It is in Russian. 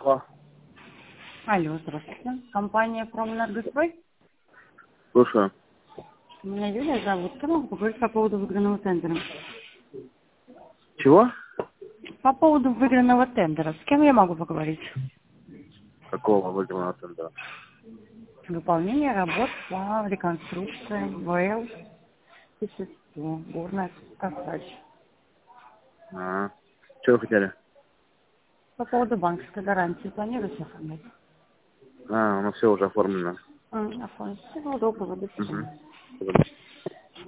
Алло. Алло, здравствуйте. Компания «Промэнергострой». Слушаю. Меня Юлия зовут. Я могу поговорить по поводу выигранного тендера. Чего? По поводу выигранного тендера. С кем я могу поговорить? Какого выигранного тендера? Выполнение работ по реконструкции ВЛ 1100. Горная Косач. Что вы хотели? По поводу банковской гарантии. Планируете оформлять? У нас все уже оформлено. Оформить. Всего доброго. До свидания. Угу.